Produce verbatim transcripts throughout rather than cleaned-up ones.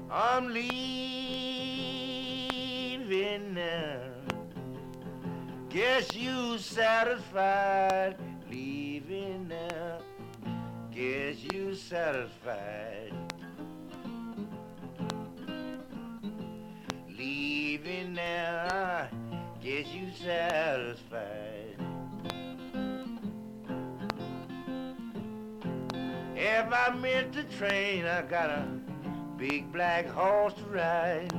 I'm leaving now. Guess you satisfied leaving now. Guess you satisfied leaving now. Guess you satisfied. If I missed the train, I got a big black horse to ride.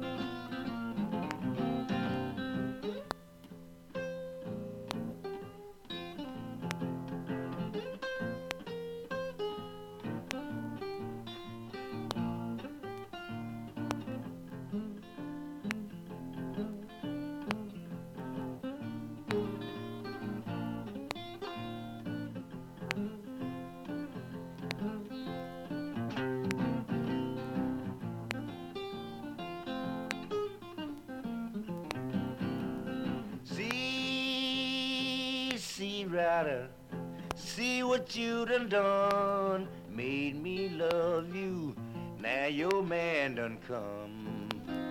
See, see, rider, see what you done done, made me love you. Now your man done come,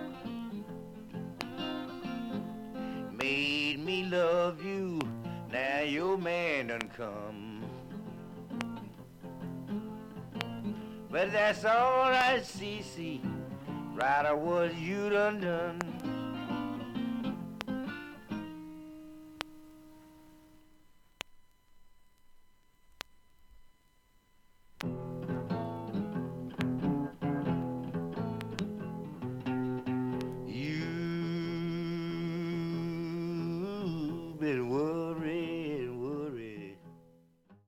made me love you. Now your man done come. But that's all right, see, see, rider, what you done done. You've been working